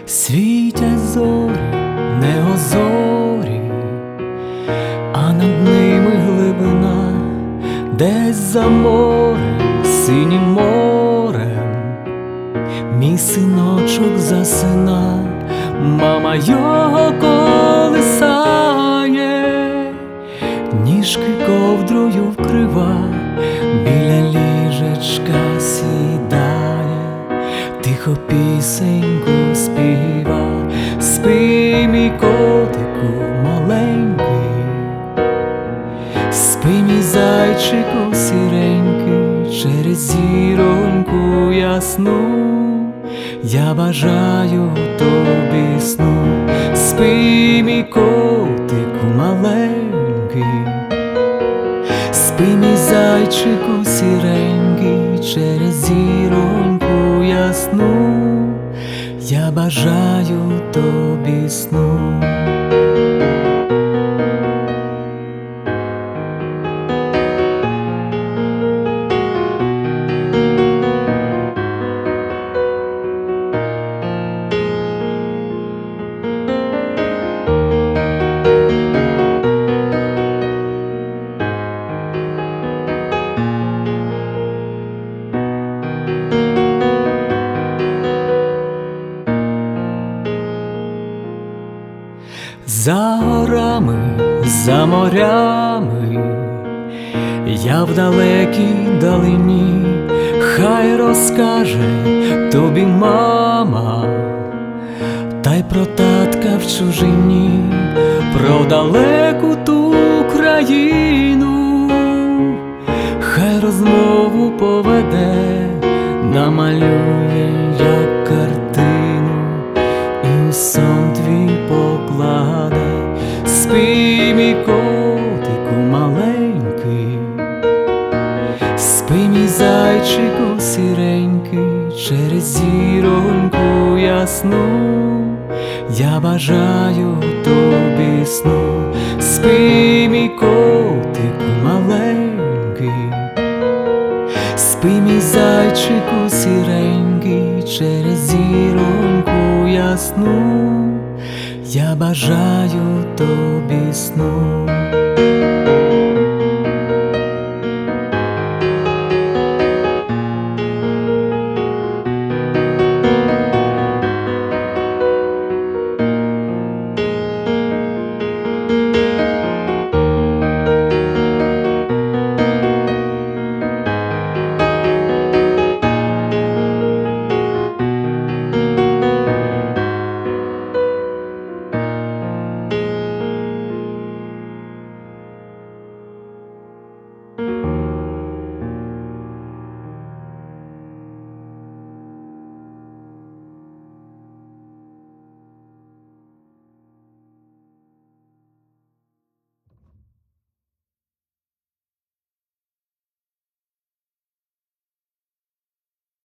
Світять зорі, неозорі, а над ними глибина, десь за морем, синім морем, мій синочок засина, мама його колисає, ніжки ковдрою вкрива, біля ліжечка сідає, тихо пісеньку співа. Спи, мій котику маленький, спи, мій зайчику сіренький, через зіроньку ясну я бажаю тобі сну. Спи, мій котику маленький, спи, мій зайчику сіренький, через зіроньку ясну я бажаю тобі сну. За горами, за морями, я в далекій далині, хай розкаже тобі мама, та й про татка в чужині, про далеку ту країну, хай розмову поведе, намалює як картину і у сон твій покладе. Спи, мій котику маленький, спи, мій зайчику сіренький, через зіроньку ясну я бажаю тобі сну. Спи, мій котику маленький, спи, мій зайчику сіренький, через зіроньку ясну я бажаю тобі сну.